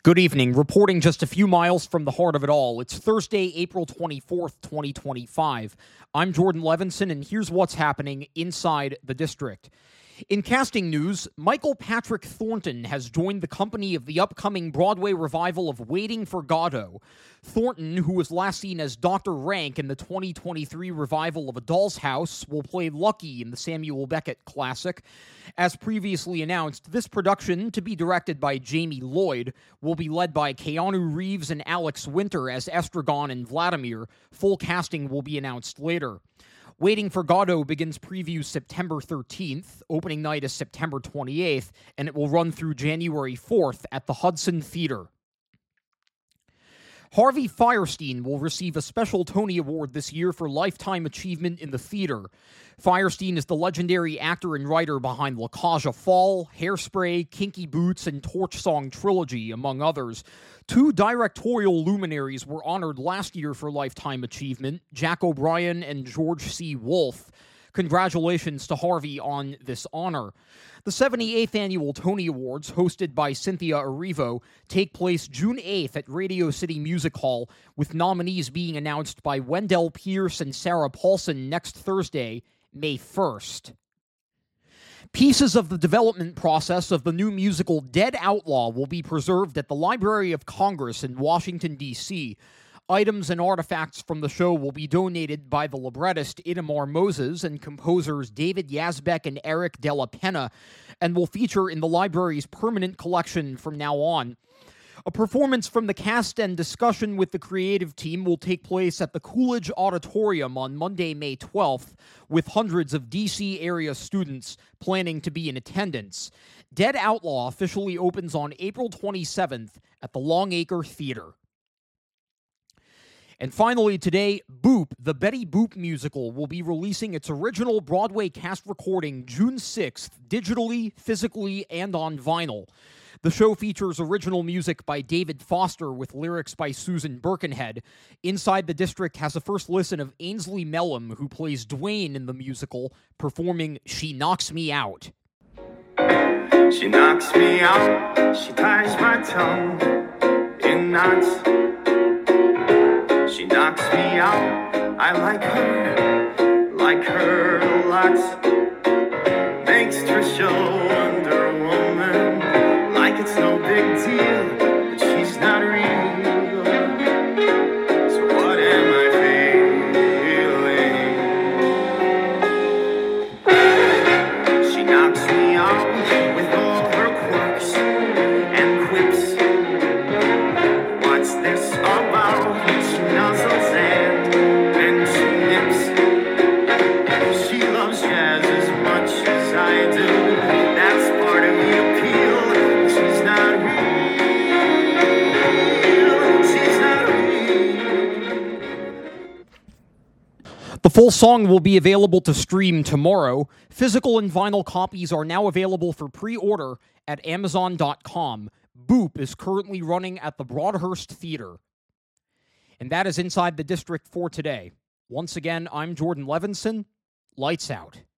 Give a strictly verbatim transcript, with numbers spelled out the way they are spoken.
Good evening. Reporting just a few miles from the heart of it all. It's Thursday, April twenty-fourth, twenty twenty-five. I'm Jordan Levinson, and here's what's happening inside the district. In casting news, Michael Patrick Thornton has joined the company of the upcoming Broadway revival of Waiting for Godot. Thornton, who was last seen as Doctor Rank in the twenty twenty-three revival of A Doll's House, will play Lucky in the Samuel Beckett classic. As previously announced, this production, to be directed by Jamie Lloyd, will be led by Keanu Reeves and Alex Winter as Estragon and Vladimir. Full casting will be announced later. Waiting for Godot begins previews September thirteenth, opening night is September twenty-eighth, and it will run through January fourth at the Hudson Theater. Harvey Fierstein will receive a special Tony Award this year for Lifetime Achievement in the Theater. Fierstein is the legendary actor and writer behind La Cage aux Folles, Hairspray, Kinky Boots, and Torch Song Trilogy, among others. Two directorial luminaries were honored last year for Lifetime Achievement, Jack O'Brien and George C. Wolfe. Congratulations to Harvey on this honor. The seventy-eighth Annual Tony Awards, hosted by Cynthia Erivo, take place June eighth at Radio City Music Hall, with nominees being announced by Wendell Pierce and Sarah Paulson next Thursday, May first. Pieces of the development process of the new musical Dead Outlaw will be preserved at the Library of Congress in Washington, D C Items and artifacts from the show will be donated by the librettist Itamar Moses and composers David Yazbek and Eric Della Penna, and will feature in the library's permanent collection from now on. A performance from the cast and discussion with the creative team will take place at the Coolidge Auditorium on Monday, May twelfth, with hundreds of D C area students planning to be in attendance. Dead Outlaw officially opens on April twenty-seventh at the Longacre Theater. And finally today, Boop, the Betty Boop musical, will be releasing its original Broadway cast recording June sixth, digitally, physically, and on vinyl. The show features original music by David Foster with lyrics by Susan Birkenhead. Inside the District has a first listen of Ainsley Mellum, who plays Dwayne in the musical, performing She Knocks Me Out. She knocks me out, she ties my tongue in knots. She knocks me out, I like her, like her lots. Extra show Wonder Woman, like it's no big deal, but she's not real. So what am I feeling? She knocks me out with all her quirks and quips. What's this about? Nuzzles and, and she nips. She loves jazz as much as I do. That's part of the appeal. She's not real. She's not real. The full song will be available to stream tomorrow. Physical and vinyl copies are now available for pre-order at Amazon dot com. Boop is currently running at the Broadhurst Theater. And that is Inside the District for today. Once again, I'm Jordan Levinson. Lights out.